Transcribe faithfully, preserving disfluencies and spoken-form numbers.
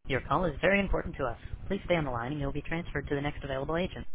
Your call is very important to us. Please stay on the line and you'll be transferred to the next available agent.